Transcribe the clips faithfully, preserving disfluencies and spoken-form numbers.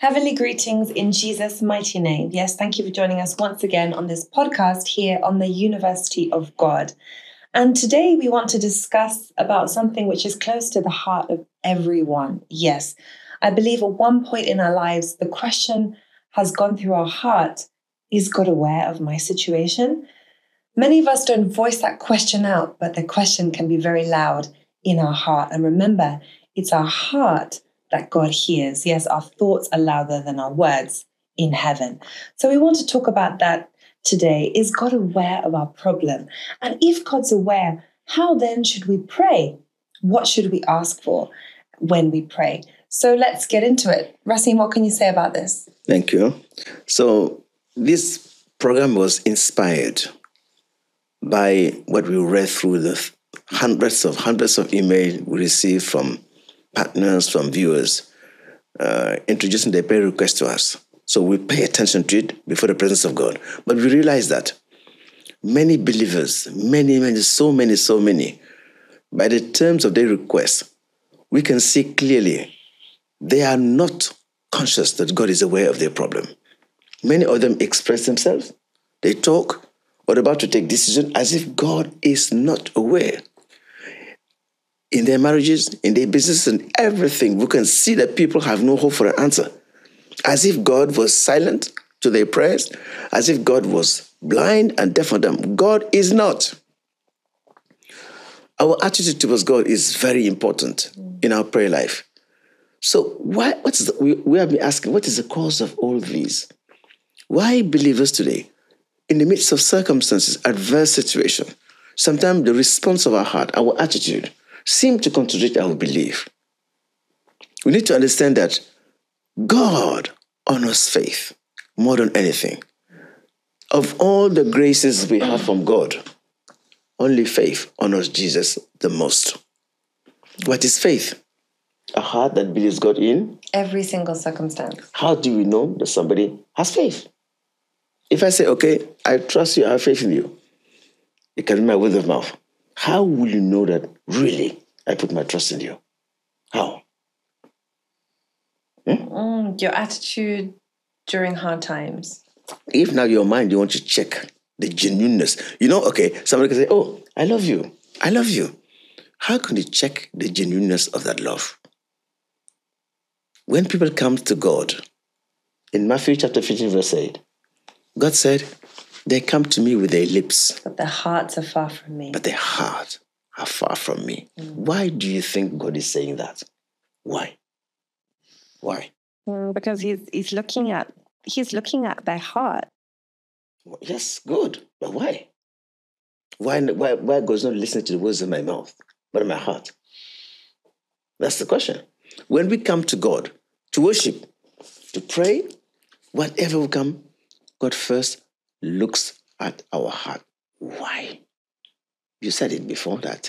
Heavenly greetings in Jesus' mighty name. Yes, thank you for joining us once again on this podcast here on the University of God. And today we want to discuss about something which is close to the heart of everyone. Yes, I believe at one point in our lives, the question has gone through our heart, is God aware of my situation? Many of us don't voice that question out, but the question can be very loud in our heart. And remember, it's our heart that God hears. Yes, our thoughts are louder than our words in heaven. So we want to talk about that today. Is God aware of our problem? And if God's aware, how then should we pray? What should we ask for when we pray? So let's get into it. Rasim, what can you say about this? Thank you. So this program was inspired by what we read through the hundreds of hundreds of emails we received from partners, from viewers, uh, introducing their prayer request to us. So we pay attention to it before the presence of God. But we realize that many believers, many, many, so many, so many, by the terms of their request, we can see clearly they are not conscious that God is aware of their problem. Many of them express themselves, they talk, or about to take decisions as if God is not aware. In their marriages, in their business, and everything, we can see that people have no hope for an answer. As if God was silent to their prayers, as if God was blind and deaf on them. God is not. Our attitude towards God is very important in our prayer life. So why? What is the, we, we have been asking, what is the cause of all these? Why believers today, in the midst of circumstances, adverse situation, sometimes the response of our heart, our attitude, seem to contradict our belief? We need to understand that God honors faith more than anything. Of all the graces we have from God, only faith honors Jesus the most. What is faith? A heart that believes God in every single circumstance. How do we know that somebody has faith? If I say, okay, I trust you, I have faith in you, it can be my word of mouth. How will you know that really I put my trust in you? How? Hmm? Mm, your attitude during hard times. If now your mind, you want to check the genuineness. You know, okay, somebody can say, oh, I love you. I love you. How can you check the genuineness of that love? When people come to God, in Matthew chapter fifteen, verse eight, God said, they come to me with their lips. But their hearts are far from me. But their hearts are far from me. Mm. Why do you think God is saying that? Why? Why? Mm, because he's he's looking at he's looking at their heart. Well, yes, good. But why? Why why why God's not listening to the words of my mouth, but in my heart? That's the question. When we come to God to worship, to pray, whatever will come, God first looks at our heart. Why? You said it before that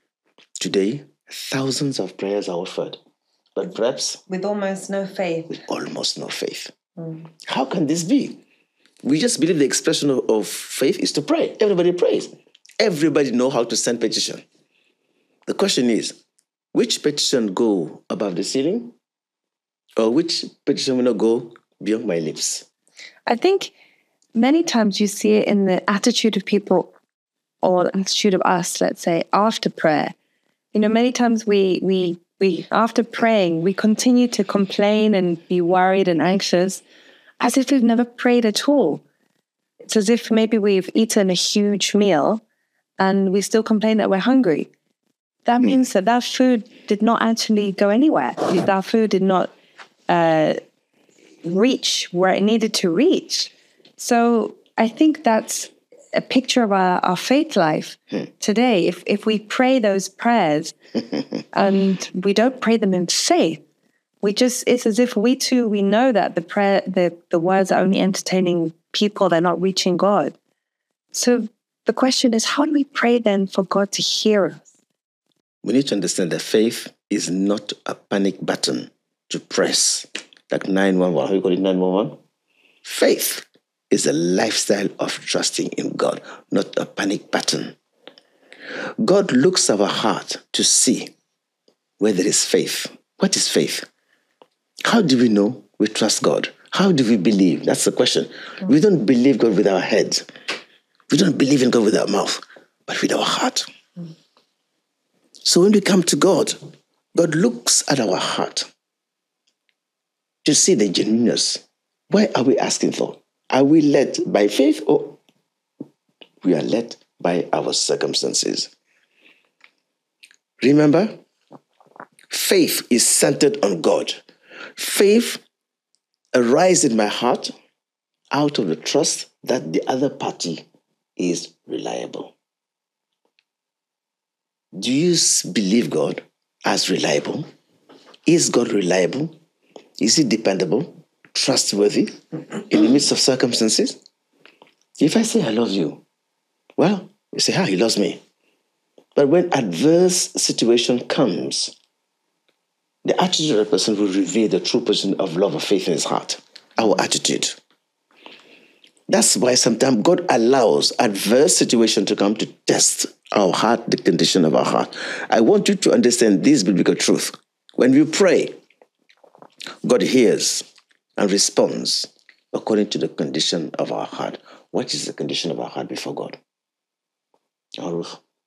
today thousands of prayers are offered, but perhaps with almost no faith. With almost no faith. Mm. How can this be? We just believe the expression of, of faith is to pray. Everybody prays. Everybody knows how to send petition. The question is, which petition go above the ceiling? Or which petition will not go beyond my lips? I think many times you see it in the attitude of people, or the attitude of us, let's say, after prayer. You know, many times we, we, we, after praying, we continue to complain and be worried and anxious as if we've never prayed at all. It's as if maybe we've eaten a huge meal and we still complain that we're hungry. That means that that food did not actually go anywhere. That food did not uh, reach where it needed to reach. So I think that's a picture of our, our faith life today. If if we pray those prayers and we don't pray them in faith, we just, it's as if we too, we know that the prayer, the, the words are only entertaining people, they're not reaching God. So the question is, how do we pray then for God to hear us? We need to understand that faith is not a panic button to press, like nine one one. How you call it, nine one one? Faith is a lifestyle of trusting in God, not a panic button. God looks at our heart to see where there is faith. What is faith? How do we know we trust God. How do we believe? That's the question. Mm. We don't believe God with our heads. We don't believe in God with our mouth, but with our heart. Mm. So when we come to God, God looks at our heart to see the genuineness. Why are we asking for? Are we led by faith or we are led by our circumstances? Remember, faith is centered on God. Faith arises in my heart out of the trust that the other party is reliable. Do you believe God as reliable? Is God reliable? Is he dependable, trustworthy in the midst of circumstances? If I say I love you, well, you say, ah, he loves me. But when adverse situation comes, the attitude of a person will reveal the true position of love or faith in his heart, our attitude. That's why sometimes God allows adverse situation to come to test our heart, the condition of our heart. I want you to understand this biblical truth. When we pray, God hears and responds according to the condition of our heart. What is the condition of our heart before God? Hmm.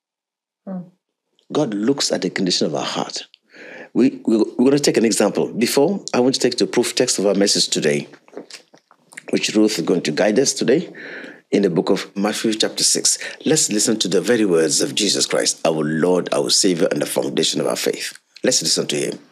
God looks at the condition of our heart. We, we, we're going to take an example. Before, I want to take the proof text of our message today, which Ruth is going to guide us today in the book of Matthew chapter six. Let's listen to the very words of Jesus Christ, our Lord, our Savior, and the foundation of our faith. Let's listen to him.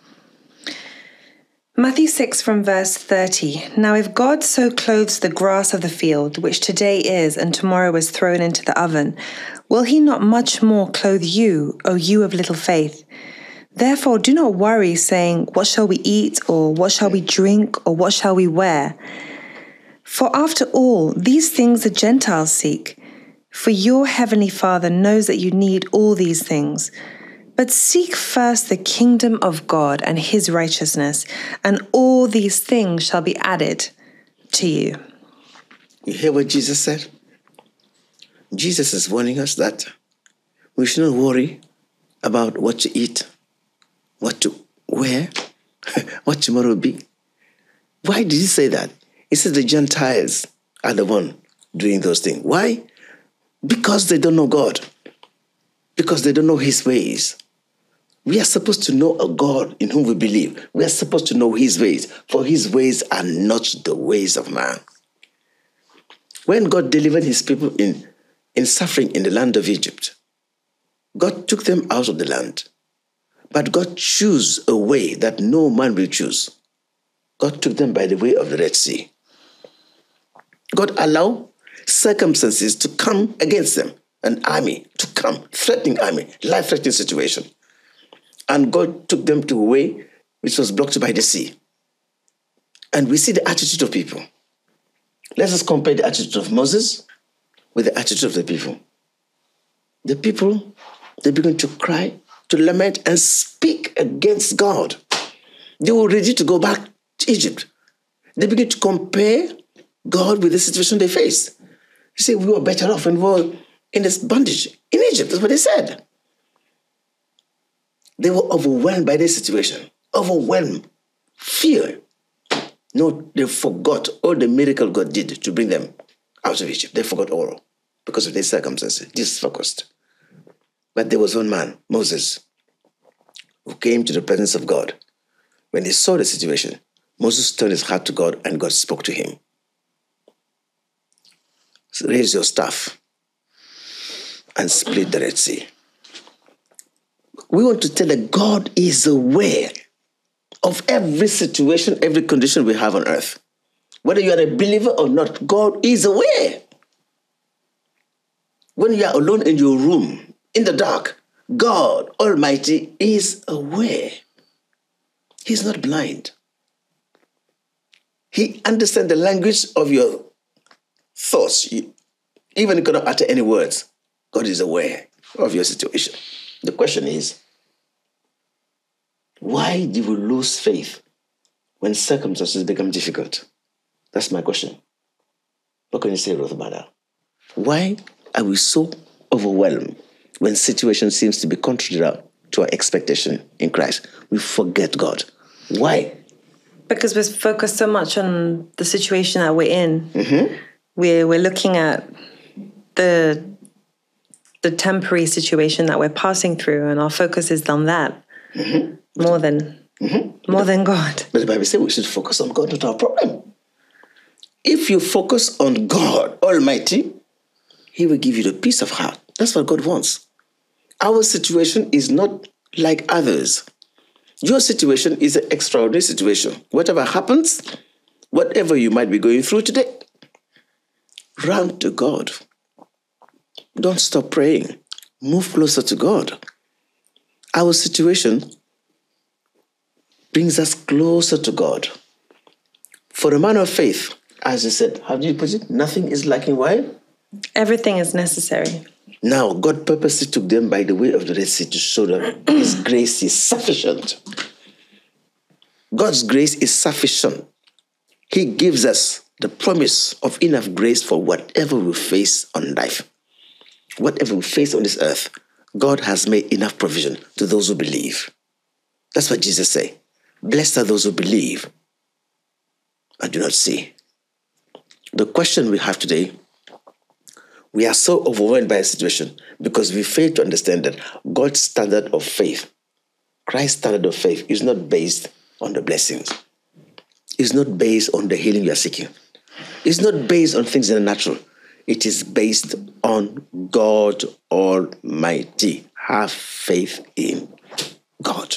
Matthew six from verse thirty. Now if God so clothes the grass of the field, which today is and tomorrow is thrown into the oven, will he not much more clothe you, O you of little faith? Therefore do not worry, saying, what shall we eat, or what shall we drink, or what shall we wear? For after all, these things the Gentiles seek. For your heavenly Father knows that you need all these things. But seek first the kingdom of God and his righteousness, and all these things shall be added to you. You hear what Jesus said? Jesus is warning us that we should not worry about what to eat, what to wear, what tomorrow will be. Why did he say that? He said the Gentiles are the one doing those things. Why? Because they don't know God. Because they don't know his ways. We are supposed to know a God in whom we believe. We are supposed to know his ways, for his ways are not the ways of man. When God delivered his people in, in suffering in the land of Egypt, God took them out of the land. But God chose a way that no man will choose. God took them by the way of the Red Sea. God allowed circumstances to come against them, an army to come, threatening army, life-threatening situation. And God took them to a way which was blocked by the sea. And we see the attitude of people. Let us compare the attitude of Moses with the attitude of the people. The people, they began to cry, to lament, and speak against God. They were ready to go back to Egypt. They began to compare God with the situation they faced. You say, we were better off when we were in this bondage in Egypt. That's what they said. They were overwhelmed by this situation. Overwhelmed. Fear. No, they forgot all the miracle God did to bring them out of Egypt. They forgot all because of their circumstances. Disfocused. But there was one man, Moses, who came to the presence of God. When he saw the situation, Moses turned his heart to God and God spoke to him. So raise your staff and split the Red Sea. We want to tell that God is aware of every situation, every condition we have on earth. Whether you are a believer or not, God is aware. When you are alone in your room, in the dark, God Almighty is aware. He's not blind. He understands the language of your thoughts. Even if you cannot utter any words, God is aware of your situation. The question is, why do we lose faith when circumstances become difficult? That's my question. What can you say, Ruth, about that? Why are we so overwhelmed when situation seems to be contrary to our expectation in Christ? We forget God. Why? Because we're focused so much on the situation that we're in. Mm-hmm. We're, we're looking at the the temporary situation that we're passing through, and our focus is on that mm-hmm. more than mm-hmm. more than God. But the Bible says we should focus on God, not our problem. If you focus on God Almighty, He will give you the peace of heart. That's what God wants. Our situation is not like others. Your situation is an extraordinary situation. Whatever happens, whatever you might be going through today, run to God. Don't stop praying. Move closer to God. Our situation brings us closer to God. For a man of faith, as I said, how do you put it? Nothing is lacking. Why? Everything is necessary. Now, God purposely took them by the way of the Red Sea to show them His grace is sufficient. God's grace is sufficient. He gives us the promise of enough grace for whatever we face on life. Whatever we face on this earth, God has made enough provision to those who believe. That's what Jesus said. Blessed are those who believe and do not see. The question we have today, we are so overwhelmed by a situation because we fail to understand that God's standard of faith, Christ's standard of faith, is not based on the blessings. It's not based on the healing you are seeking. It's not based on things in the natural. It is based on God Almighty. Have faith in God.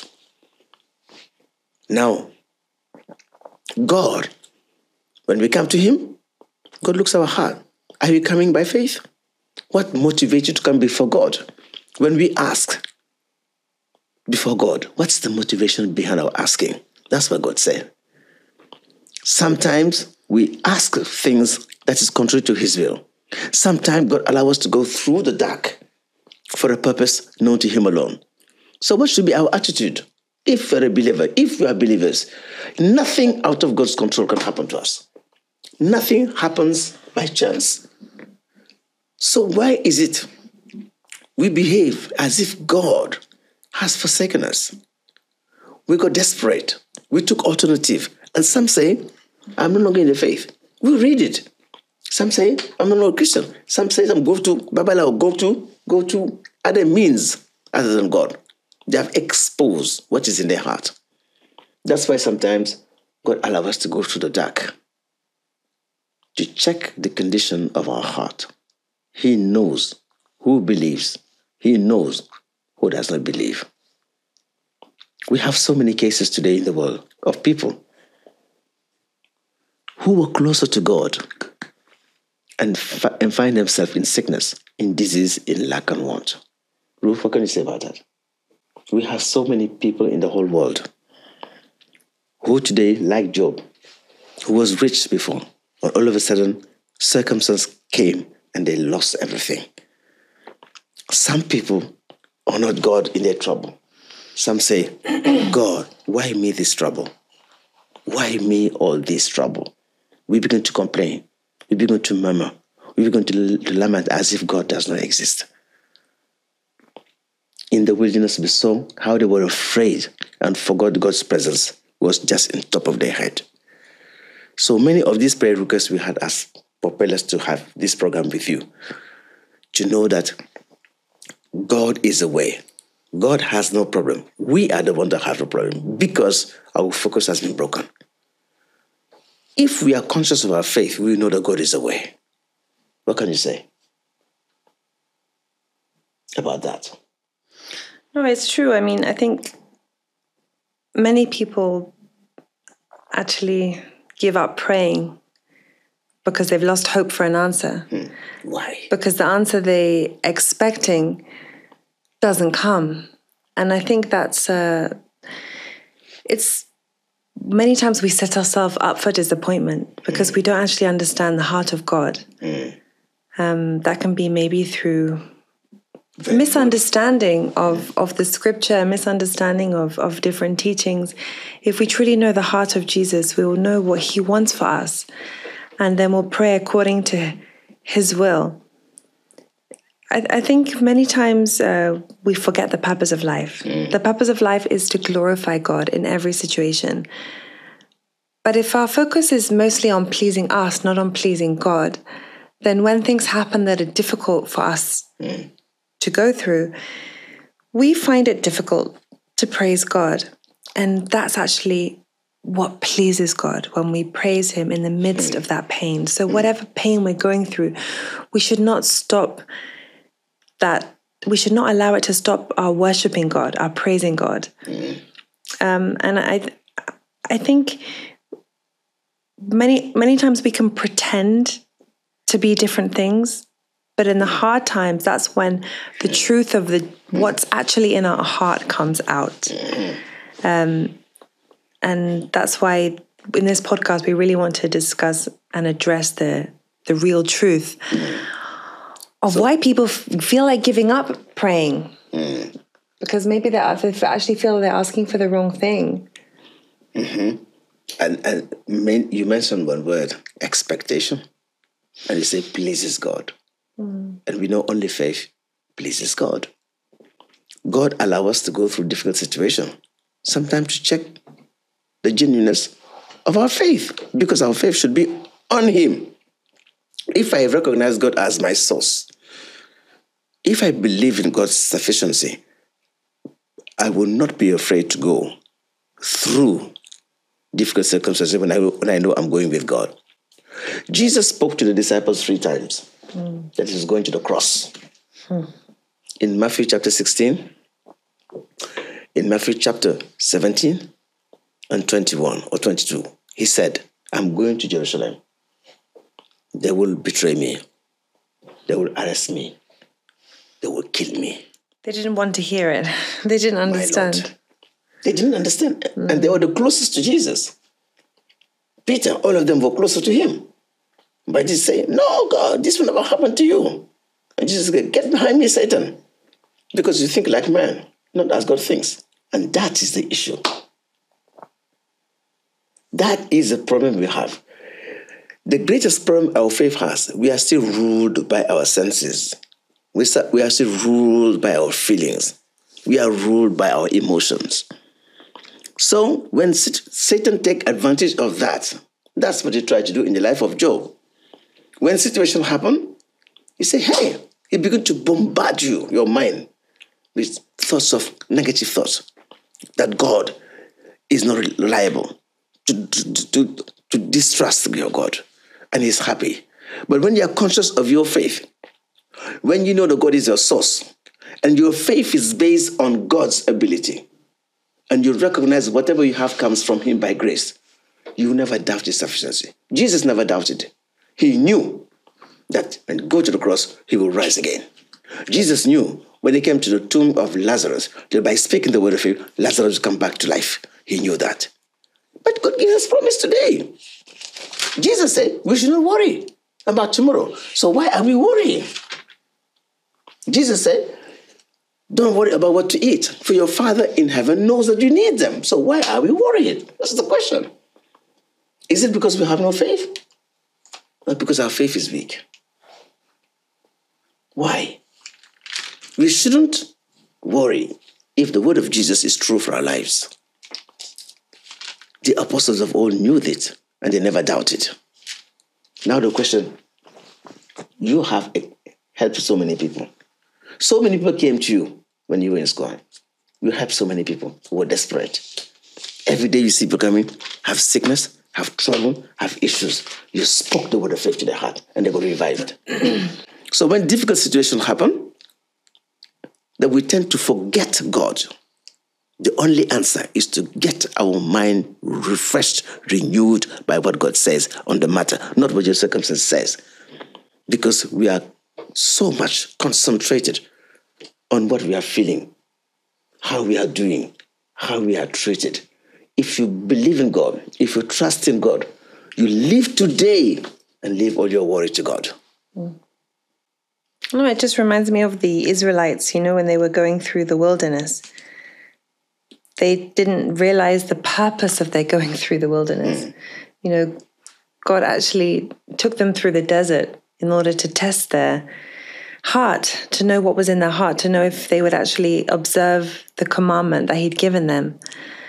Now, God, when we come to Him, God looks at our heart. Are you coming by faith? What motivates you to come before God? When we ask before God, what's the motivation behind our asking? That's what God said. Sometimes we ask things that is contrary to His will. Sometimes God allows us to go through the dark for a purpose known to Him alone. So what should be our attitude? If you're a believer, if we are believers, nothing out of God's control can happen to us. Nothing happens by chance. So why is it we behave as if God has forsaken us? We got desperate. We took alternative. And some say, I'm no longer in the faith. We read it. Some say, I'm no longer a Christian. Some say, I'm going to Babylon, or go to, go to other means other than God. They have exposed what is in their heart. That's why sometimes God allows us to go through the dark to check the condition of our heart. He knows who believes. He knows who does not believe. We have so many cases today in the world of people who were closer to God and, fi- and find themselves in sickness, in disease, in lack and want. Ruth, what can you say about that? We have so many people in the whole world who today, like Job, who was rich before, and all of a sudden, circumstance came and they lost everything. Some people honor God in their trouble. Some say, God, why me this trouble? Why me all this trouble? We begin to complain. We begin to murmur. We begin to, to lament as if God does not exist. In the wilderness, we saw how they were afraid and forgot God's presence was just on top of their head. So many of these prayer requests we had as propellers to have this program with you, to know that God is a way. God has no problem. We are the one that have a problem because our focus has been broken. If we are conscious of our faith, we know that God is a way. What can you say about that? No, it's true. I mean, I think many people actually give up praying because they've lost hope for an answer. Hmm. Why? Because the answer they're expecting doesn't come. And I think that's, uh, it's, many times we set ourselves up for disappointment because mm. we don't actually understand the heart of God. Mm. Um, that can be maybe through Very misunderstanding of, of the scripture, misunderstanding of, of different teachings. If we truly know the heart of Jesus, we will know what He wants for us. And then we'll pray according to His will. I, I think many times uh, we forget the purpose of life. Mm. The purpose of life is to glorify God in every situation. But if our focus is mostly on pleasing us, not on pleasing God, then when things happen that are difficult for us mm. to go through, we find it difficult to praise God. And that's actually what pleases God, when we praise him in the midst mm. of that pain. So whatever pain we're going through, we should not stop that. We should not allow it to stop our worshiping God, our praising God. Mm. Um, and I, I think many, many times we can pretend to be different things, but in the hard times, that's when the truth of the what's actually in our heart comes out. Um, and that's why in this podcast, we really want to discuss and address the the real truth of so, why people f- feel like giving up praying. Mm. Because maybe they actually feel they're asking for the wrong thing. Mm-hmm. And, and main, you mentioned one word, expectation. And you say, pleases God. Mm. And we know only faith pleases God. God allows us to go through difficult situations, sometimes to check the genuineness of our faith, because our faith should be on him. If I recognize God as my source, if I believe in God's sufficiency, I will not be afraid to go through difficult circumstances when I, when I know I'm going with God. Jesus spoke to the disciples three times mm. that he was going to the cross. Mm. In Matthew chapter sixteen, in Matthew chapter seventeen and twenty-one or twenty-two, he said, I'm going to Jerusalem. They will betray me. They will arrest me. They will kill me. They didn't want to hear it. They didn't understand. They didn't understand. Mm. And they were the closest to Jesus. Peter, all of them were closer to him. But Jesus said, no, God, this will never happen to you. And Jesus said, get behind me, Satan. Because you think like man, not as God thinks. And that is the issue. That is the problem we have. The greatest problem our faith has, we are still ruled by our senses. We are still ruled by our feelings. We are ruled by our emotions. So when Satan takes advantage of that, that's what he tried to do in the life of Job. When situations happen, he say, hey, he begin to bombard you, your mind, with thoughts of negative thoughts, that God is not reliable, to, to, to, to distrust your God, and he's happy. But when you are conscious of your faith, when you know that God is your source, and your faith is based on God's ability, and you recognize whatever you have comes from him by grace, you never doubt his sufficiency. Jesus never doubted. He knew that when he go to the cross, he will rise again. Jesus knew when he came to the tomb of Lazarus, that by speaking the word of faith, Lazarus would come back to life. He knew that. But God gives us promise today. Jesus said, we should not worry about tomorrow. So why are we worrying? Jesus said, don't worry about what to eat, for your Father in heaven knows that you need them. So why are we worried? That's the question. Is it because we have no faith? Or because our faith is weak? Why? We shouldn't worry if the word of Jesus is true for our lives. The apostles of old knew it, and they never doubted. Now the question, you have helped so many people. So many people came to you when you were in school. You helped so many people who were desperate. Every day you see people coming, have sickness, have trouble, have issues. You spoke the word of faith to their heart, and they got revived. So when difficult situations happen, that we tend to forget God. The only answer is to get our mind refreshed, renewed by what God says on the matter, not what your circumstance says. Because we are so much concentrated on what we are feeling, how we are doing, how we are treated. If you believe in God, if you trust in God, you live today and leave all your worry to God. Mm. No, it just reminds me of the Israelites, you know, when they were going through the wilderness. They didn't realize the purpose of their going through the wilderness. Mm. You know, God actually took them through the desert in order to test their heart, to know what was in their heart, to know if they would actually observe the commandment that he'd given them. Mm.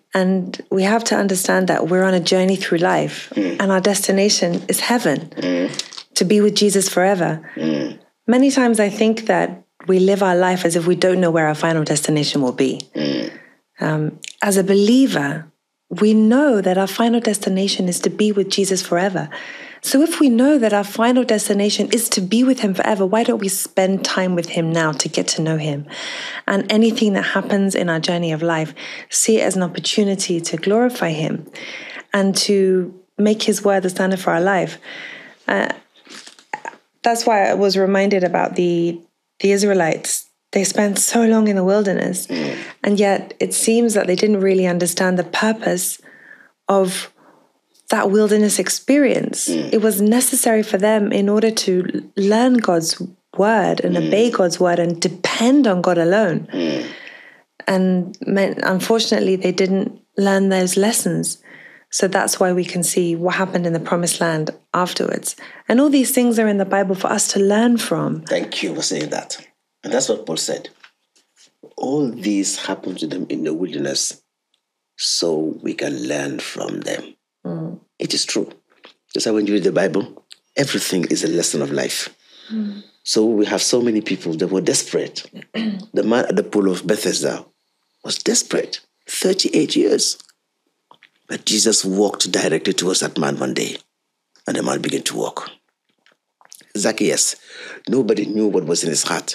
And we have to understand that we're on a journey through life mm. and our destination is heaven, mm. to be with Jesus forever. Mm. Many times I think that we live our life as if we don't know where our final destination will be. Mm. Um, as a believer, we know that our final destination is to be with Jesus forever. So if we know that our final destination is to be with him forever, why don't we spend time with him now to get to know him? And anything that happens in our journey of life, see it as an opportunity to glorify him and to make his word the standard for our life. Uh, that's why I was reminded about the, the Israelites. They spent so long in the wilderness, and yet it seems that they didn't really understand the purpose of that wilderness experience. Mm. It was necessary for them in order to learn God's word and mm. obey God's word and depend on God alone. Mm. And unfortunately, they didn't learn those lessons. So that's why we can see what happened in the promised land afterwards. And all these things are in the Bible for us to learn from. Thank you for saying that. And that's what Paul said. All these happened to them in the wilderness so we can learn from them. Mm. It is true. Just like when you read the Bible, everything is a lesson of life. Mm. So we have so many people that were desperate. The man at the pool of Bethesda was desperate. thirty-eight years. But Jesus walked directly towards that man one day, and the man began to walk. Zacchaeus, nobody knew what was in his heart.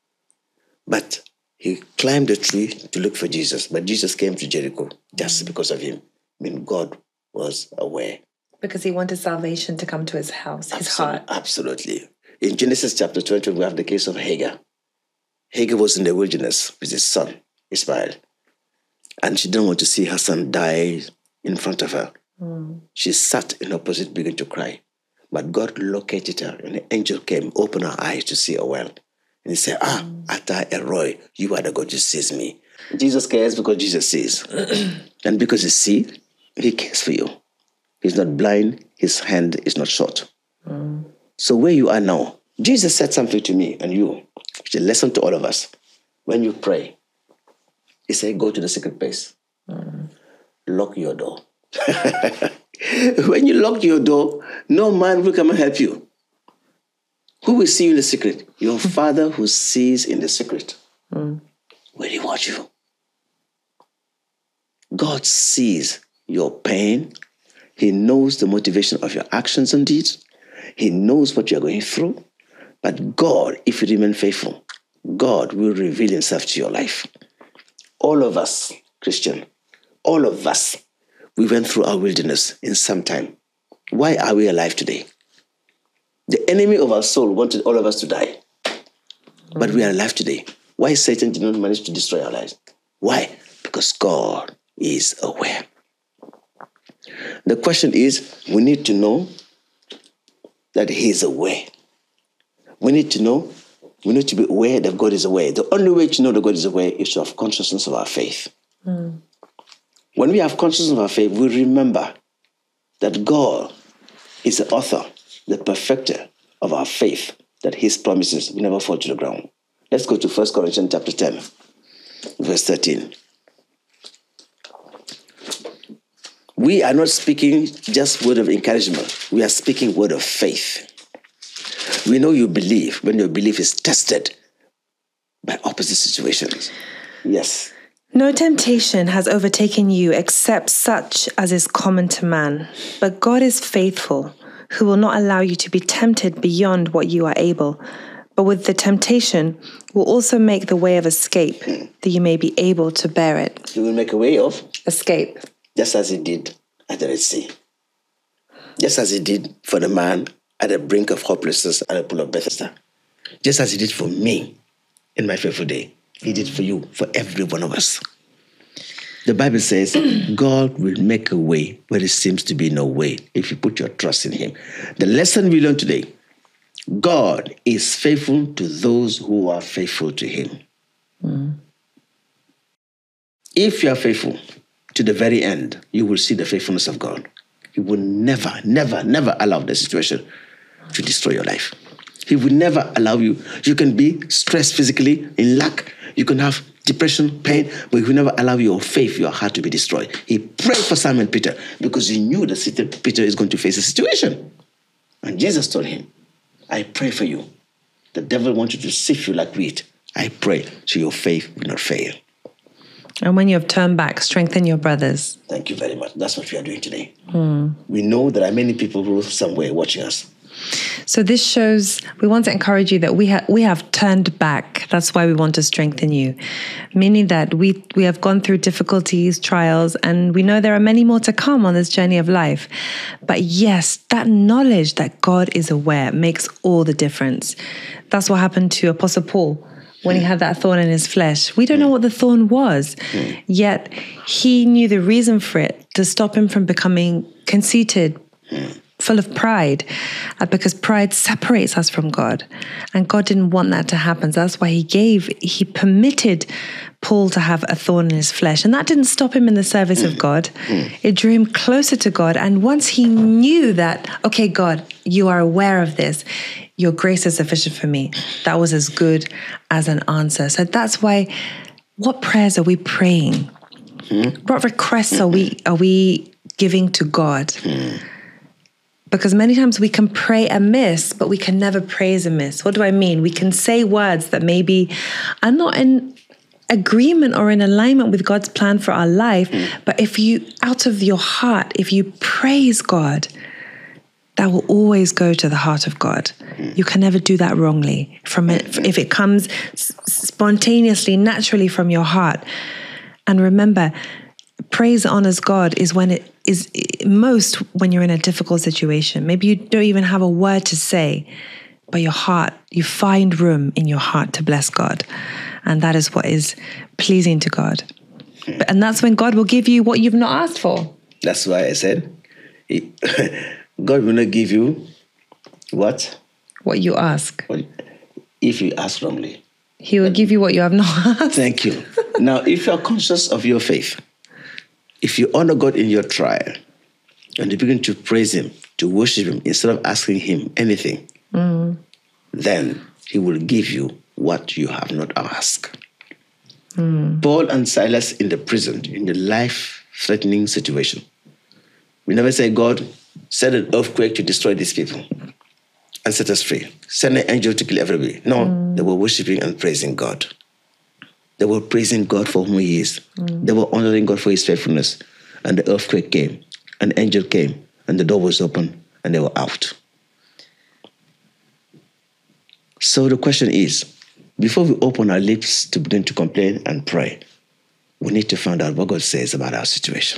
But he climbed a tree to look for Jesus. But Jesus came to Jericho just because of him. I mean, God was aware. Because he wanted salvation to come to his house, his Absol- heart. Absolutely. In Genesis chapter twenty, we have the case of Hagar. Hagar was in the wilderness with his son, Ishmael. And she didn't want to see her son die in front of her. Mm. She sat in opposite, began to cry. But God located her, and the angel came, opened her eyes to see her well. And he said, ah, mm. Ata Elroy, you are the God who sees me. Jesus cares because Jesus sees. And because he sees, he cares for you. He's not blind. His hand is not short. Mm. So where you are now, Jesus said something to me and you. It's a lesson to all of us. When you pray, he said, go to the secret place. Mm. Lock your door. When you lock your door, no man will come and help you. Who will see you in the secret? Your Father who sees in the secret. Mm. Will he watch you? God sees your pain. He knows the motivation of your actions and deeds. He knows what you're going through. But God, if you remain faithful, God will reveal himself to your life. All of us, Christian, all of us, we went through our wilderness in some time. Why are we alive today? The enemy of our soul wanted all of us to die. But we are alive today. Why Satan did not manage to destroy our lives? Why? Because God is aware. The question is, we need to know that he is aware. We need to know, we need to be aware that God is aware. The only way to know that God is aware is to have consciousness of our faith. Mm. When we have consciousness of our faith, we remember that God is the author, the perfecter of our faith, that his promises will never fall to the ground. Let's go to First Corinthians chapter ten, verse thirteen. We are not speaking just word of encouragement. We are speaking word of faith. We know you believe when your belief is tested by opposite situations. Yes. No temptation has overtaken you except such as is common to man. But God is faithful, who will not allow you to be tempted beyond what you are able, but with the temptation will also make the way of escape, mm. that you may be able to bear it. He will make a way of escape. Just as he did at the Red Sea. Just as he did for the man at the brink of hopelessness at the pool of Bethesda. Just as he did for me in my faithful day. He did for you, for every one of us. The Bible says, God will make a way where there seems to be no way if you put your trust in him. The lesson we learned today, God is faithful to those who are faithful to him. Mm. If you are faithful to the very end, you will see the faithfulness of God. He will never, never, never allow the situation to destroy your life. He will never allow you. You can be stressed physically, in lack. You can have depression, pain, but he will never allow your faith, your heart to be destroyed. He prayed for Simon Peter because he knew that Peter is going to face a situation. And Jesus told him, I pray for you. The devil wants you to sift you like wheat. I pray so your faith will not fail. And when you have turned back, strengthen your brothers. Thank you very much. That's what we are doing today. Hmm. We know there are many people who are somewhere watching us. So this shows, we want to encourage you that we have we have turned back. That's why we want to strengthen you. Meaning that we we have gone through difficulties, trials, and we know there are many more to come on this journey of life. But yes, that knowledge that God is aware makes all the difference. That's what happened to Apostle Paul when he had that thorn in his flesh. We don't know what the thorn was, yet he knew the reason for it to stop him from becoming conceited, full of pride, uh, because pride separates us from God. And God didn't want that to happen. So that's why he gave, he permitted Paul to have a thorn in his flesh. And that didn't stop him in the service of God. It drew him closer to God. And once he knew that, okay, God, you are aware of this, your grace is sufficient for me, that was as good as an answer. So that's why, what prayers are we praying? What requests are we, are we giving to God? Because many times we can pray amiss, but we can never praise amiss. What do I mean? We can say words that maybe are not in agreement or in alignment with God's plan for our life. But if you, out of your heart, if you praise God, that will always go to the heart of God. You can never do that wrongly. From it, if it comes spontaneously, naturally from your heart. And remember, praise honors God is when it is most when you're in a difficult situation. Maybe you don't even have a word to say, but your heart, you find room in your heart to bless God. And that is what is pleasing to God. But, and that's when God will give you what you've not asked for. That's why I said, God will not give you what? What you ask. If you ask wrongly. He will give you what you have not asked. Thank you. Now, if you are conscious of your faith, if you honor God in your trial, and you begin to praise him, to worship him, instead of asking him anything, mm. then he will give you what you have not asked. Mm. Paul and Silas in the prison, in the life-threatening situation. We never say, God, send an earthquake to destroy these people and set us free. Send an angel to kill everybody. No, mm. they were worshiping and praising God. They were praising God for whom he is. Mm. They were honoring God for his faithfulness. And the earthquake came, an angel came, and the door was open, and they were out. So the question is, before we open our lips to begin to complain and pray, we need to find out what God says about our situation.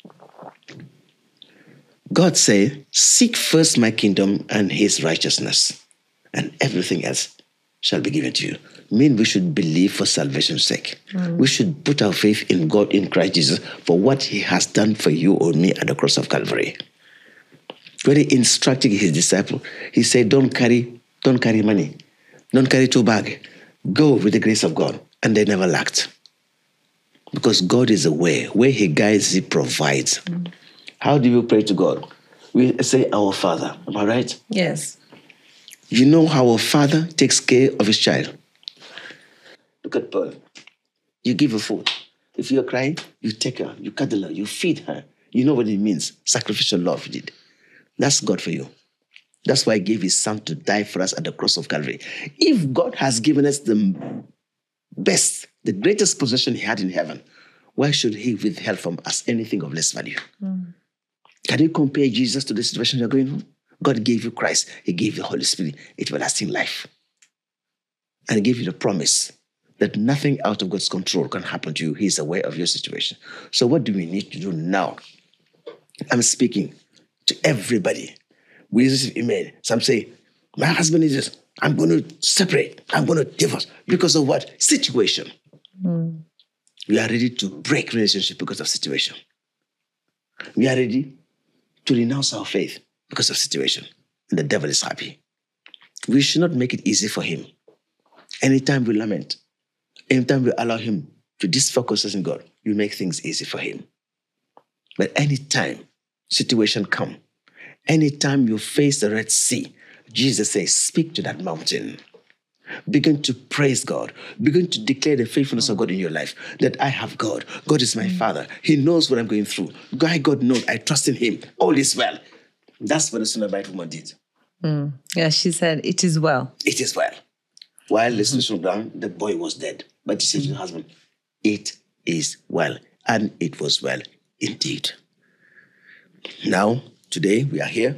God says, seek first my kingdom and his righteousness, and everything else shall be given to you. Mean we should believe for salvation's sake. Mm. We should put our faith in God, in Christ Jesus, for what he has done for you or me at the cross of Calvary. When he instructed his disciple, he said, don't carry, don't carry money. Don't carry two bags. Go with the grace of God. And they never lacked. Because God is aware. Where he guides, he provides. Mm. How do we pray to God? We say, our Father. Am I right? Yes. You know how a father takes care of his child. Look at Pearl. You give her food. If you're crying, you take her, you cuddle her, you feed her. You know what it means. Sacrificial love you did. That's God for you. That's why he gave his son to die for us at the cross of Calvary. If God has given us the best, the greatest possession he had in heaven, why should he withhold from us anything of less value? Mm. Can you compare Jesus to the situation you're going through? God gave you Christ. He gave you the Holy Spirit, everlasting life. And he gave you the promise that nothing out of God's control can happen to you. He's aware of your situation. So what do we need to do now? I'm speaking to everybody. We receive email. Some say, my husband is this. I'm going to separate. I'm going to divorce. Because of what? Situation. Mm. We are ready to break relationship because of situation. We are ready to renounce our faith because of situation. And the devil is happy. We should not make it easy for him. Anytime we lament, anytime we allow him to disfocus us in God, you make things easy for him. But anytime situation come, anytime you face the Red Sea, Jesus says, speak to that mountain. Begin to praise God. Begin to declare the faithfulness of God in your life. That I have God. God is my Father. He knows what I'm going through. God, God knows. I trust in Him. All is well. That's what the Sunamite woman did. Mm. Yeah, she said, it is well. It is well. While listening to ground, the boy was dead. But he said to the husband, it is well. And it was well indeed. Now, today, we are here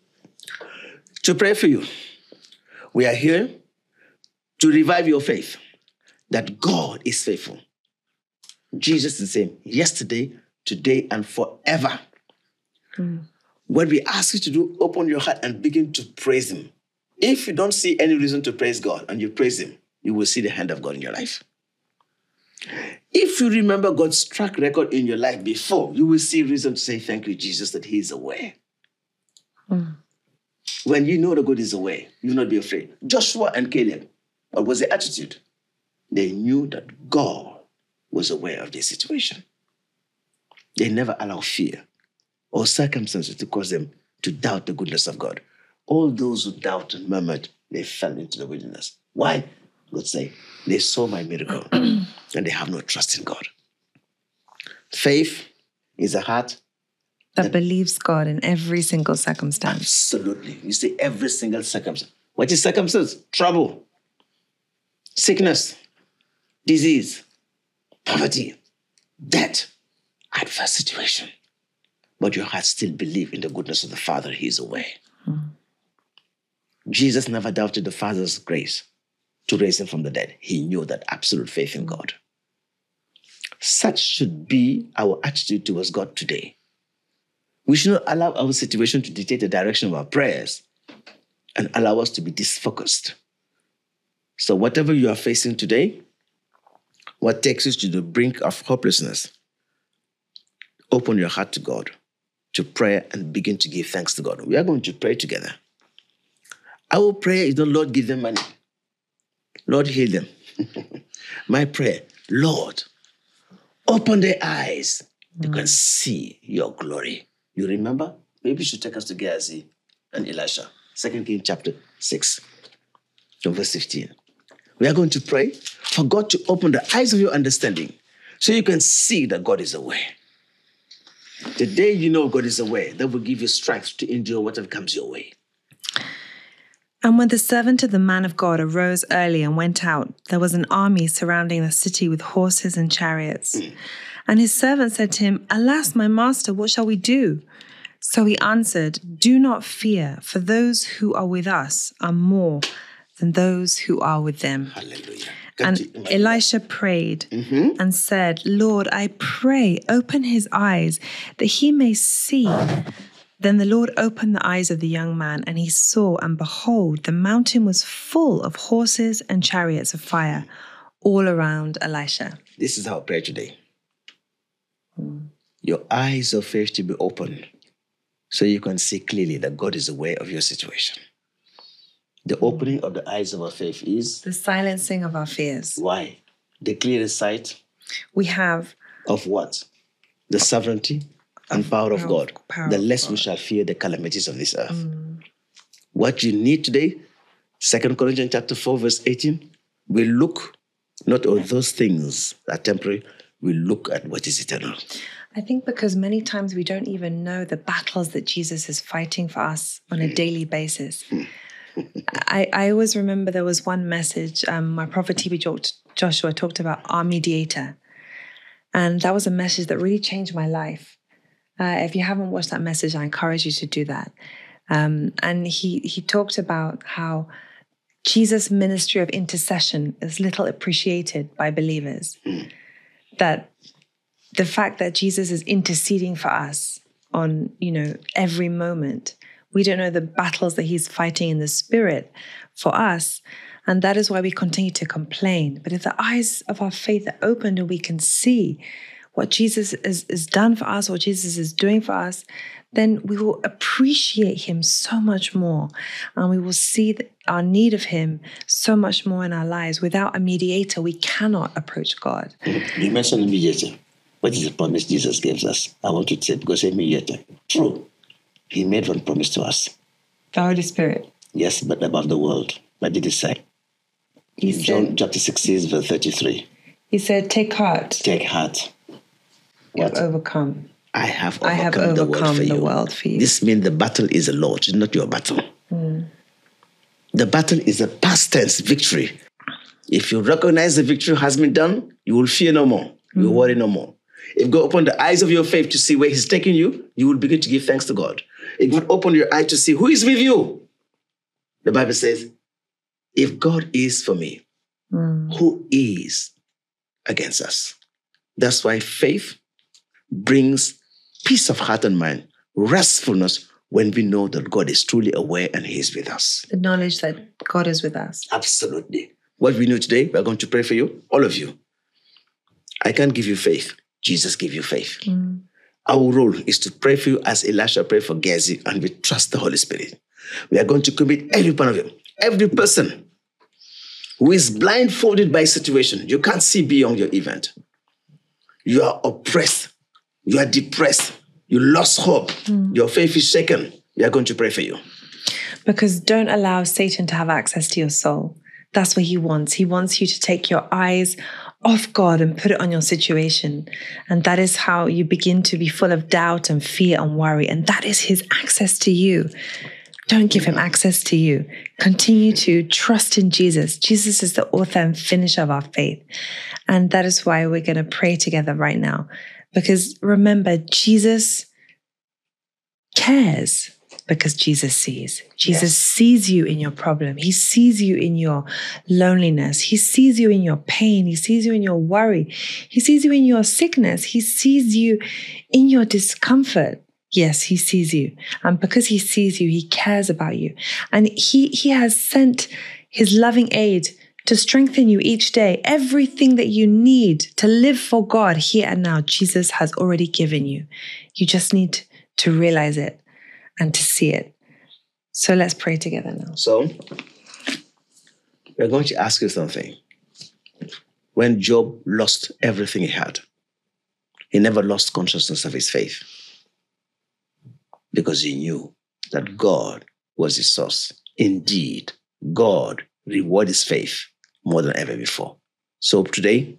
to pray for you. We are here to revive your faith that God is faithful. Jesus is the same yesterday, today, and forever. Mm. What we ask you to do, open your heart and begin to praise Him. If you don't see any reason to praise God and you praise Him, you will see the hand of God in your life. If you remember God's track record in your life before, you will see reason to say, thank you, Jesus, that He is aware. Mm. When you know that God is aware, you will not be afraid. Joshua and Caleb, what was their attitude? They knew that God was aware of their situation. They never allow fear or circumstances to cause them to doubt the goodness of God. All those who doubted and murmured, they fell into the wilderness. Why? God say, they saw my miracle and they have no trust in God. Faith is a heart that, that believes God in every single circumstance. Absolutely. You see, every single circumstance. What is circumstance? Trouble, sickness, disease, poverty, death, adverse situation. But your heart still believes in the goodness of the Father. He is aware. Hmm. Jesus never doubted the Father's grace to raise Him from the dead. He knew that absolute faith in God. Such should be our attitude towards God today. We should not allow our situation to dictate the direction of our prayers and allow us to be disfocused. So whatever you are facing today, what takes you to the brink of hopelessness, open your heart to God, to pray and begin to give thanks to God. We are going to pray together. Our prayer is not, Lord, give them money. Lord, heal them. My prayer, Lord, open their eyes. They mm. can see your glory. You remember? Maybe you should take us to Gehazi and Elisha. Second Kings chapter six, from verse fifteen. We are going to pray for God to open the eyes of your understanding so you can see that God is aware. The day you know God is aware, that will give you strength to endure whatever comes your way. And when the servant of the man of God arose early and went out, there was an army surrounding the city with horses and chariots. Mm. And his servant said to him, Alas, my master, what shall we do? So he answered, Do not fear, for those who are with us are more than those who are with them. Hallelujah. And Elisha prayed mm-hmm. and said, Lord, I pray, open his eyes that he may see. Then the Lord opened the eyes of the young man, and he saw, and behold, the mountain was full of horses and chariots of fire all around Elisha. This is our prayer today. Mm. Your eyes of faith to be opened so you can see clearly that God is aware of your situation. The opening of the eyes of our faith is the silencing of our fears. Why? The clear sight we have of what? The sovereignty and power of God. The less we shall fear the calamities of this earth. Mm. What you need today, Second Corinthians chapter four, verse eighteen, we look not at those things that are temporary, we look at what is eternal. I think because many times we don't even know the battles that Jesus is fighting for us on a mm. daily basis. Mm. I, I always remember there was one message, um, my prophet T B Joshua talked about our mediator. And that was a message that really changed my life. Uh, if you haven't watched that message, I encourage you to do that. Um, and he he talked about how Jesus' ministry of intercession is little appreciated by believers. Mm. That the fact that Jesus is interceding for us on, you know, every moment. We don't know the battles that he's fighting in the spirit for us. And that is why we continue to complain. But if the eyes of our faith are opened and we can see what Jesus is, is done for us, what Jesus is doing for us, then we will appreciate him so much more. And we will see our need of him so much more in our lives. Without a mediator, we cannot approach God. You mentioned a mediator. What is the promise Jesus gives us? I want you to say, because a mediator. True. He made one promise to us. The Holy Spirit. Yes, but above the world. What did he say? He John said, chapter sixteen, verse thirty-three. he said, take heart. Take heart. You have What? overcome. I have I overcome, have the, world overcome for, the you. world for you. This means the battle is the Lord, it's not your battle. Mm. The battle is a past tense victory. If you recognize the victory has been done, you will fear no more. You will mm. worry no more. If God open the eyes of your faith to see where He's taking you, you will begin to give thanks to God. If God open your eye to see who is with you, the Bible says, if God is for me, mm. who is against us? That's why faith brings peace of heart and mind, restfulness when we know that God is truly aware and He is with us. The knowledge that God is with us. Absolutely. What we know today, we're going to pray for you, all of you. I can't give you faith. Jesus gave you faith. Mm. Our role is to pray for you as Elisha prayed for Gehazi, and we trust the Holy Spirit. We are going to commit every one of you, every person who is blindfolded by a situation. You can't see beyond your event. You are oppressed. You are depressed. You lost hope. Mm. Your faith is shaken. We are going to pray for you. Because don't allow Satan to have access to your soul. That's what he wants. He wants you to take your eyes off God and put it on your situation. And that is how you begin to be full of doubt and fear and worry. And that is his access to you. Don't give him access to you. Continue to trust in Jesus. Jesus is the author and finisher of our faith. And that is why we're going to pray together right now. Because remember, Jesus cares. Because Jesus sees. Jesus yes. sees you in your problem. He sees you in your loneliness. He sees you in your pain. He sees you in your worry. He sees you in your sickness. He sees you in your discomfort. Yes, he sees you. And because he sees you, he cares about you. And he, he has sent his loving aid to strengthen you each day. Everything that you need to live for God here and now, Jesus has already given you. You just need to realize it and to see it. So let's pray together now. So, we're going to ask you something. When Job lost everything he had, he never lost consciousness of his faith because he knew that God was his source. Indeed, God rewarded his faith more than ever before. So today,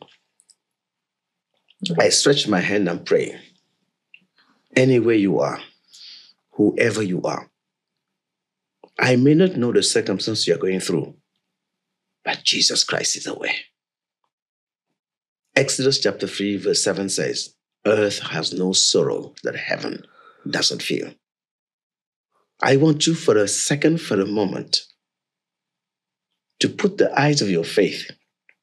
I stretch my hand and pray. Anywhere you are, whoever you are, I may not know the circumstance you're going through, but Jesus Christ is aware. Exodus chapter three, verse seven says, earth has no sorrow that heaven doesn't feel. I want you for a second, for a moment, to put the eyes of your faith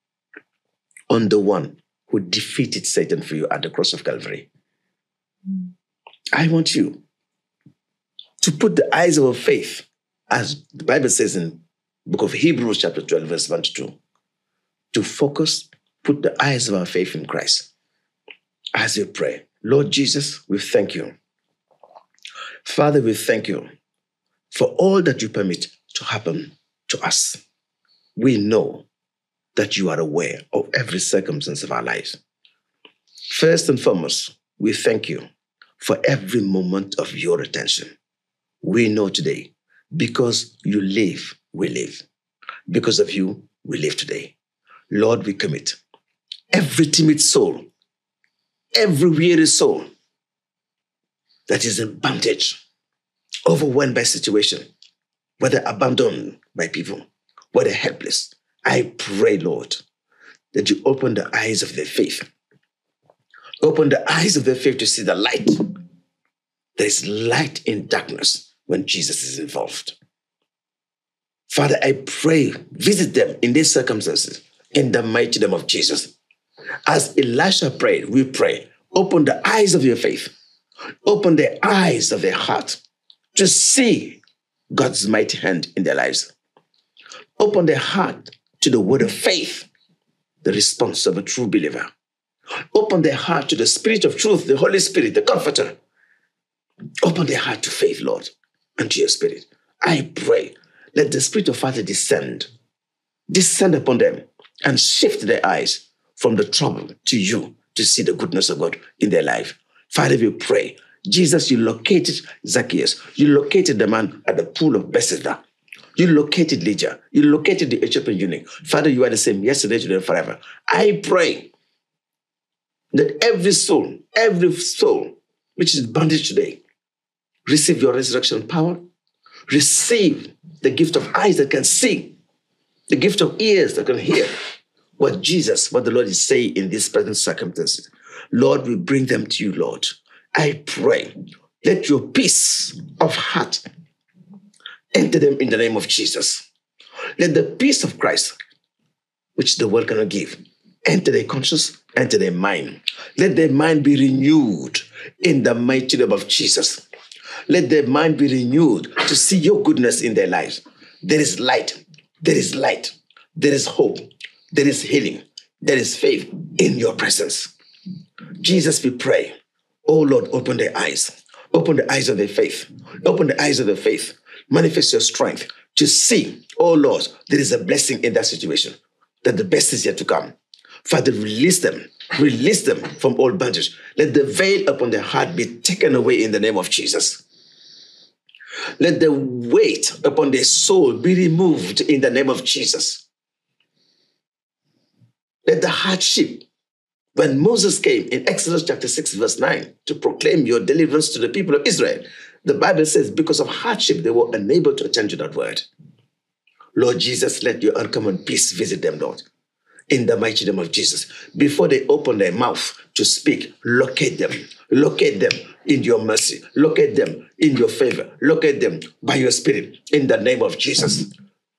on the one who defeated Satan for you at the cross of Calvary. Mm. I want you to put the eyes of our faith, as the Bible says in the book of Hebrews chapter twelve, verse one to two, to focus, put the eyes of our faith in Christ. As we pray, Lord Jesus, we thank you. Father, we thank you for all that you permit to happen to us. We know that you are aware of every circumstance of our lives. First and foremost, we thank you for every moment of your attention. We know today, because you live, we live. Because of you, we live today. Lord, we commit every timid soul, every weary soul that is in bondage, overwhelmed by situation, whether abandoned by people, whether helpless. I pray, Lord, that you open the eyes of their faith. Open the eyes of their faith to see the light. There is light in darkness when Jesus is involved. Father, I pray, visit them in these circumstances in the mighty name of Jesus. As Elisha prayed, we pray, open the eyes of your faith. Open the eyes of their heart to see God's mighty hand in their lives. Open their heart to the word of faith, the response of a true believer. Open their heart to the Spirit of truth, the Holy Spirit, the Comforter. Open their heart to faith, Lord, and to your Spirit. I pray, let the Spirit of Father descend, descend upon them and shift their eyes from the trouble to you to see the goodness of God in their life. Father, we pray, Jesus, you located Zacchaeus. You located the man at the pool of Bethesda. You located Lydia. You located the Ethiopian eunuch. Father, you are the same yesterday, today, and forever. I pray that every soul, every soul which is bondage today, receive your resurrection power. Receive the gift of eyes that can see, the gift of ears that can hear what Jesus, what the Lord is saying in these present circumstances. Lord, we bring them to you, Lord. I pray, let your peace of heart enter them in the name of Jesus. Let the peace of Christ, which the world cannot give, enter their conscience, enter their mind. Let their mind be renewed in the mighty name of Jesus. Let their mind be renewed to see your goodness in their lives. There is light. There is light. There is hope. There is healing. There is faith in your presence. Jesus, we pray. Oh Lord, open their eyes. Open the eyes of their faith. Open the eyes of their faith. Manifest your strength to see, oh Lord, there is a blessing in that situation, that the best is yet to come. Father, release them. Release them from all bondage. Let the veil upon their heart be taken away in the name of Jesus. Let the weight upon their soul be removed in the name of Jesus. Let the hardship, when Moses came in Exodus chapter six, verse nine, to proclaim your deliverance to the people of Israel, the Bible says because of hardship, they were unable to attend to that word. Lord Jesus, let your uncommon peace visit them, Lord, in the mighty name of Jesus. Before they open their mouth to speak, locate them. Locate them in your mercy. Locate them in your favor. Locate them by your spirit in the name of Jesus.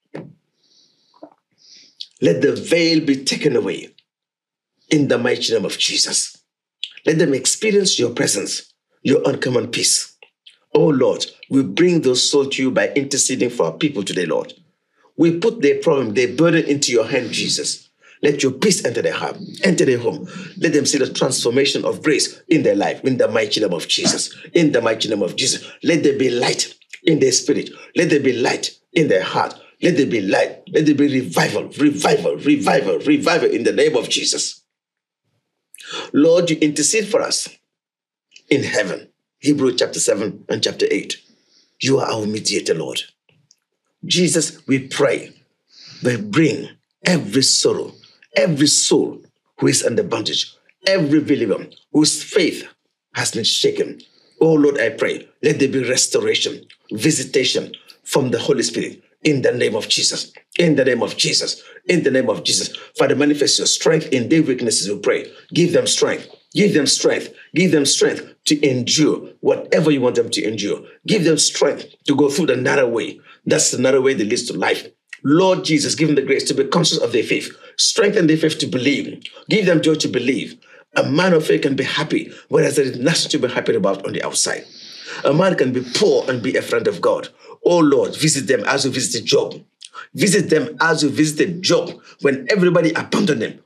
Let the veil be taken away in the mighty name of Jesus. Let them experience your presence, your uncommon peace. Oh Lord, we bring those souls to you by interceding for our people today, Lord. We put their problem, their burden into your hand, Jesus. Let your peace enter their heart, enter their home. Let them see the transformation of grace in their life, in the mighty name of Jesus. In the mighty name of Jesus. Let there be light in their spirit. Let there be light in their heart. Let there be light. Let there be revival, revival, revival, revival in the name of Jesus. Lord, you intercede for us in heaven. Hebrews chapter seven and chapter eight. You are our mediator, Lord. Jesus, we pray, we bring every sorrow, every soul who is under bondage, every believer whose faith has been shaken. Oh Lord, I pray, let there be restoration, visitation from the Holy Spirit in the name of Jesus, in the name of Jesus, in the name of Jesus. Father, manifest your strength in their weaknesses, we pray. Give them strength, give them strength, give them strength to endure whatever you want them to endure. Give them strength to go through the narrow way. That's the narrow way that leads to life. Lord Jesus, give them the grace to be conscious of their faith. Strengthen their faith to believe. Give them joy to believe. A man of faith can be happy, whereas there is nothing to be happy about on the outside. A man can be poor and be a friend of God. Oh Lord, visit them as you visited Job. Visit them as you visited Job when everybody abandoned them.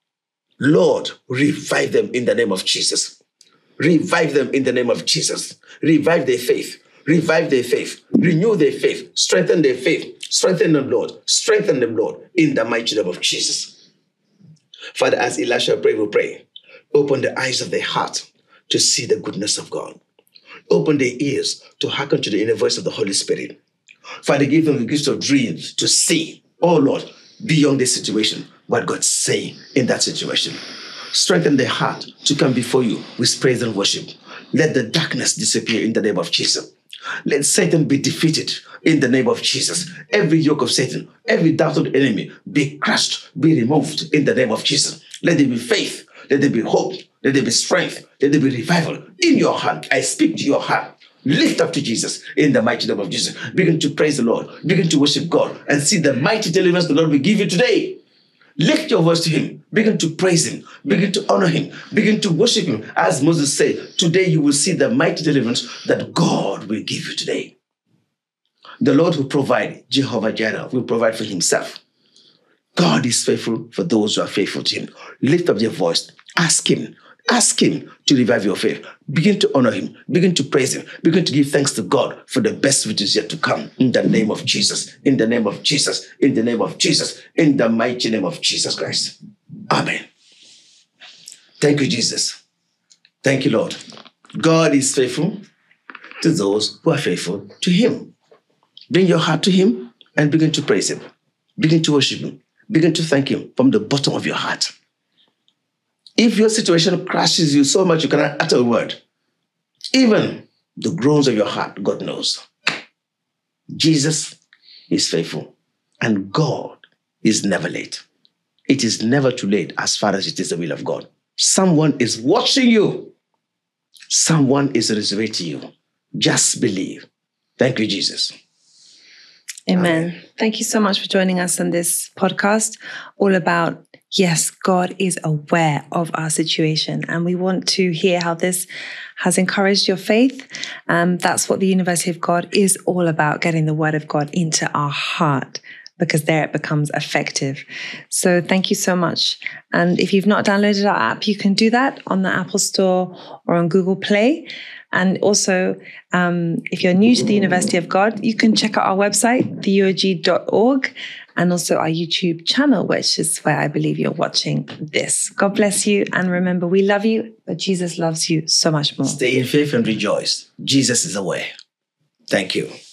Lord, revive them in the name of Jesus. Revive them in the name of Jesus. Revive their faith. Revive their faith. Renew their faith. Strengthen their faith. Strengthen them, Lord. Strengthen them, Lord, in the mighty name of Jesus. Father, as Elisha prayed, we pray. Open the eyes of their heart to see the goodness of God. Open their ears to hearken to the inner voice of the Holy Spirit. Father, give them the gift of dreams to see, oh Lord, beyond this situation, what God's saying in that situation. Strengthen their heart to come before you with praise and worship. Let the darkness disappear in the name of Jesus. Let Satan be defeated in the name of Jesus. Every yoke of Satan, every doubt of the enemy be crushed, be removed in the name of Jesus. Let there be faith. Let there be hope. Let there be strength. Let there be revival in your heart. I speak to your heart. Lift up to Jesus in the mighty name of Jesus. Begin to praise the Lord. Begin to worship God and see the mighty deliverance the Lord will give you today. Lift your voice to him. Begin to praise him. Begin to honor him. Begin to worship him. As Moses said, today you will see the mighty deliverance that God will give you today. The Lord will provide, Jehovah Jireh will provide for himself. God is faithful for those who are faithful to him. Lift up your voice. Ask him. Ask him to revive your faith. Begin to honor him. Begin to praise him. Begin to give thanks to God for the best which is yet to come. In the name of Jesus. In the name of Jesus. In the name of Jesus. In the mighty name of Jesus Christ. Amen. Thank you, Jesus. Thank you, Lord. God is faithful to those who are faithful to him. Bring your heart to him. and begin to praise him. Begin to worship him. Begin to thank him from the bottom of your heart. If your situation crushes you so much you cannot utter a word, even the groans of your heart, God knows. Jesus is faithful, and God is never late. It is never too late as far as it is the will of God. Someone is watching you. Someone is reserving you. Just believe. Thank you, Jesus. Amen. Amen. Thank you so much for joining us on this podcast, all about, yes, God is aware of our situation. And we want to hear how this has encouraged your faith. Um, that's what the University of God is all about, getting the word of God into our heart, because there it becomes effective. So thank you so much. And if you've not downloaded our app, you can do that on the Apple Store or on Google Play. And also, um, if you're new to the University of God, you can check out our website, the u o g dot org, and also our YouTube channel, which is where I believe you're watching this. God bless you. And remember, we love you, but Jesus loves you so much more. Stay in faith and rejoice. Jesus is aware. Thank you.